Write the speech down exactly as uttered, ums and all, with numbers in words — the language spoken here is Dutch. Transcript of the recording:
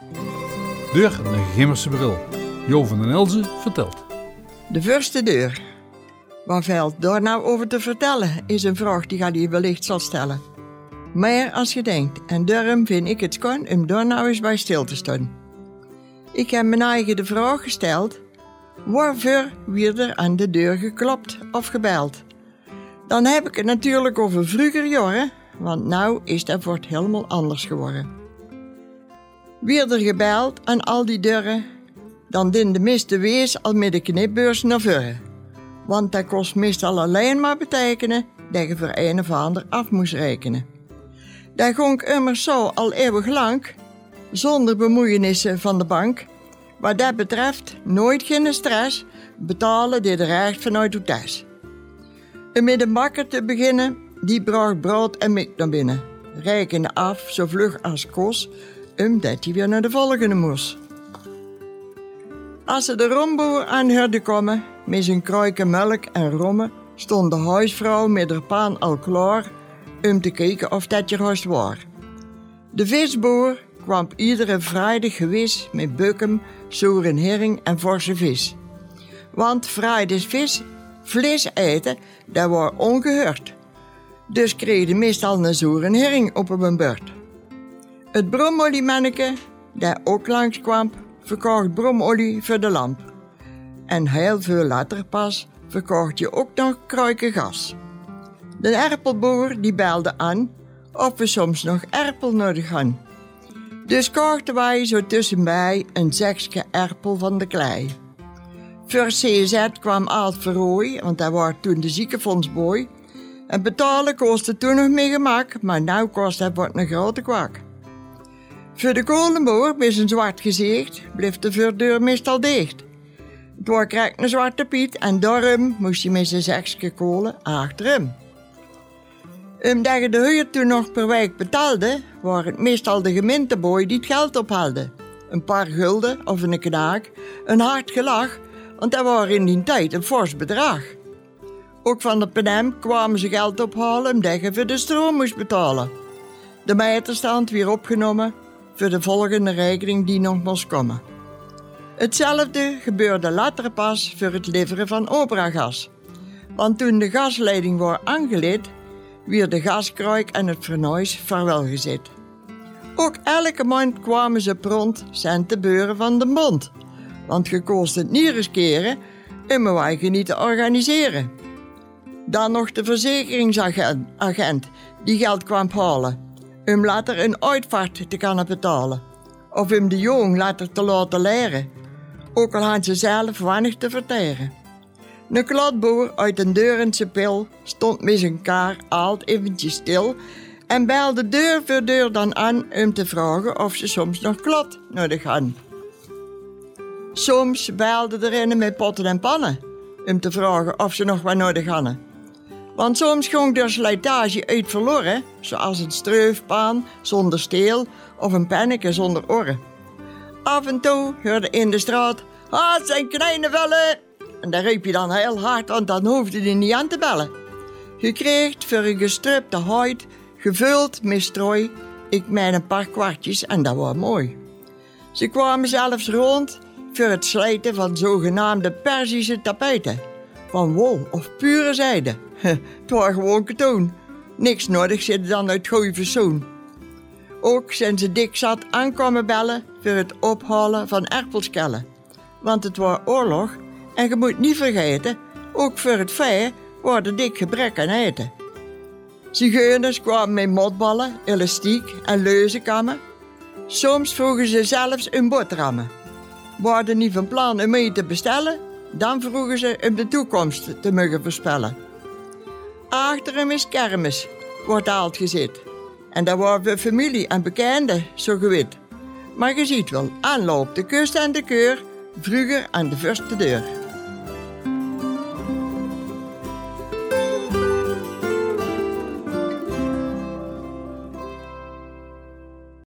Deur naar de Gimmerse bril. Jo van den Elzen vertelt. De eerste deur. Waar valt daar nou over te vertellen, is een vraag die je wellicht zal stellen. Maar als je denkt, en daarom vind ik het kon om daar nou eens bij stil te staan. Ik heb mijn eigen de vraag gesteld, waarvoor werd er aan de deur geklopt of gebeld? Dan heb ik het natuurlijk over vroeger jaren, want nou is dat wordt helemaal anders geworden. Werd er gebeld aan al die deuren, dan din de meeste wees al met de knipbeurs naar voren. Want dat kost meestal alleen maar betekenen dat je voor een of ander af moest rekenen. Dat ging immers zo al eeuwig lang, zonder bemoeienissen van de bank. Wat dat betreft, nooit geen stress, betalen dit er echt vanuit uw thuis. Om met de bakker te beginnen, die bracht brood en mik naar binnen. Rekende af, zo vlug als kos, omdat hij weer naar de volgende moest. Als ze de romboer aan hoorden komen, met zijn kruiken melk en rommen, stond de huisvrouw met haar paan al klaar om te kijken of dat je rust was. De visboer kwam iedere vrijdag gewis met bukken, zoere herring en forse vis. Want vrijdags vis, vlees eten, dat was ongehoord. Dus kreeg je meestal een zoere herring op een beurt. Het bromoliemanneke, dat ook langskwam, verkocht bromolie voor de lamp. En heel veel later pas verkocht je ook nog kruikengas. De erpelboer die belde aan of we soms nog erpel nodig hadden. Dus kochten wij zo tussenbij een zekske erpel van de klei. Voor C Z kwam Aalt Verrooy, want hij was toen de ziekenfondsboy. En betalen kostte toen nog meer gemak, maar nu kost het wat een grote kwak. Voor de kolenboer met zijn zwart gezicht bleef de voordeur meestal dicht. Het was kreeg een zwarte piet en daarom moest hij met zijn zekske kolen achter hem. Omdat je de huur toen nog per week betaalde, waren het meestal de gemeenteboy die het geld ophaalde. Een paar gulden of een knaak, een hard gelach, want dat was in die tijd een fors bedrag. Ook van de P N M kwamen ze geld ophalen omdat je voor de stroom moest betalen. De meterstand weer opgenomen voor de volgende rekening die nog moest komen. Hetzelfde gebeurde later pas voor het leveren van operagas. Want toen de gasleiding was aangelegd, werd de gaskruik en het fornuis vaarwelgezet. Ook elke maand kwamen ze prompt centenbeuren van de bond. Want je kost het niet riskeren om een wagen niet te organiseren. Dan nog de verzekeringsagent agent die geld kwam halen, om later een uitvaart te kunnen betalen. Of om de jong later te laten leren, ook al hadden ze zelf weinig te verteren. Een kladboer uit een Deurense pil stond met zijn kaar altijd eventjes stil en belde deur voor deur dan aan om te vragen of ze soms nog klad nodig hadden. Soms belde er een met potten en pannen om te vragen of ze nog wat nodig hadden. Want soms ging er slijtage uit verloren, zoals een streufpaan zonder steel of een penneke zonder oren. Af en toe hoorde in de straat, ah, het zijn kleine vellen. En daar riep je dan heel hard, want dan hoefde je niet aan te bellen. Je kreeg voor een gestrupte huid, gevuld met strooi, ik met een paar kwartjes en dat was mooi. Ze kwamen zelfs rond voor het slijten van zogenaamde Perzische tapijten. Van wol of pure zijde. Het was gewoon katoen. Niks nodig zit dan uit goeie verzoen. Ook zijn ze dik zat aankomen bellen voor het ophalen van erpelskellen. Want het was oorlog en je moet niet vergeten, ook voor het vee was er dik gebrek aan eten. Zigeuners kwamen met motballen, elastiek en leuzenkammen. Soms vroegen ze zelfs een boterhammen. Waren niet van plan om mee te bestellen, dan vroegen ze om de toekomst te mogen voorspellen. Achter hem is kermis, wordt altijd gezet. En daar waren familie en bekenden zo gewit. Maar je ziet wel, aanloop de kust en de keur, vroeger aan de eerste deur.